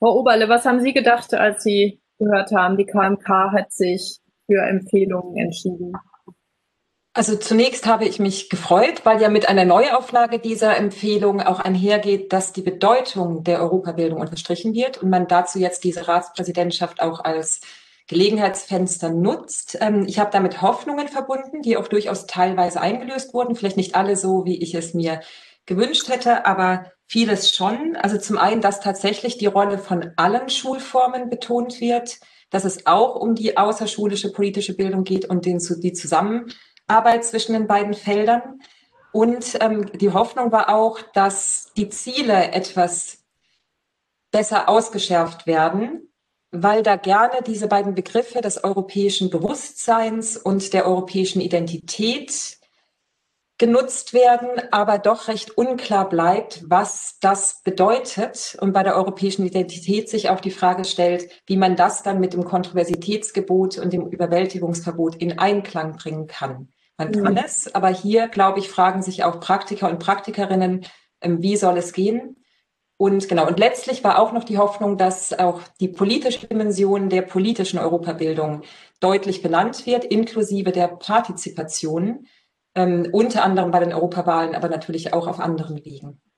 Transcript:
Frau Oberle, was haben Sie gedacht, als Sie gehört haben, die KMK hat sich für Empfehlungen entschieden? Also zunächst habe ich mich gefreut, weil ja mit einer Neuauflage dieser Empfehlung auch einhergeht, dass die Bedeutung der Europabildung unterstrichen wird und man dazu jetzt diese Ratspräsidentschaft auch als Gelegenheitsfenster nutzt. Ich habe damit Hoffnungen verbunden, die auch durchaus teilweise eingelöst wurden. Vielleicht nicht alle so, wie ich es mir gewünscht hätte, aber vieles schon. Also zum einen, dass tatsächlich die Rolle von allen Schulformen betont wird, dass es auch um die außerschulische politische Bildung geht und die Zusammenarbeit zwischen den beiden Feldern. Und die Hoffnung war auch, dass die Ziele etwas besser ausgeschärft werden, weil da gerne diese beiden Begriffe des europäischen Bewusstseins und der europäischen Identität genutzt werden, aber doch recht unklar bleibt, was das bedeutet und bei der europäischen Identität sich auch die Frage stellt, wie man das dann mit dem Kontroversitätsgebot und dem Überwältigungsverbot in Einklang bringen kann. Man kann Mhm. es, aber hier, glaube ich, fragen sich auch Praktiker und Praktikerinnen, wie soll es gehen? Und genau, und letztlich war auch noch die Hoffnung, dass auch die politische Dimension der politischen Europabildung deutlich benannt wird, inklusive der Partizipation, unter anderem bei den Europawahlen, aber natürlich auch auf anderen Wegen.